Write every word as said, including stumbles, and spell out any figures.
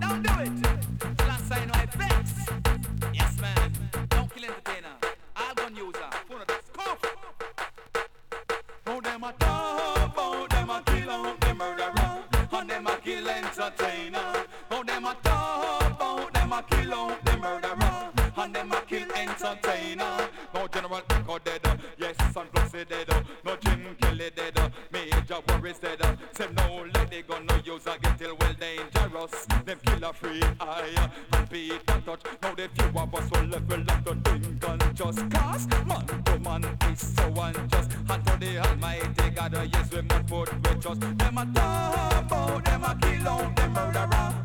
Don't do it. Last sign no effects. Yes, man. Don't kill entertainer. I'll gun user. Phone of this. Cough. Oh, them a talk, oh, them a kill, oh, them murderer, and them a kill entertainer. Oh, them a talk, oh, them a kill, oh, them murderer, and them a kill entertainer. No General Echo dead, yes, Sun Plus is dead, no Jim Kelly dead, Major Warris dead. Say no lady gun, no user get till well dangerous. Them killer free eye and Peter touch. Now the few of us will level up the think unjust. Cause man to man is so unjust. And to the Almighty God, yes, we must put with trust. Them a talk about, them a kill out, them murder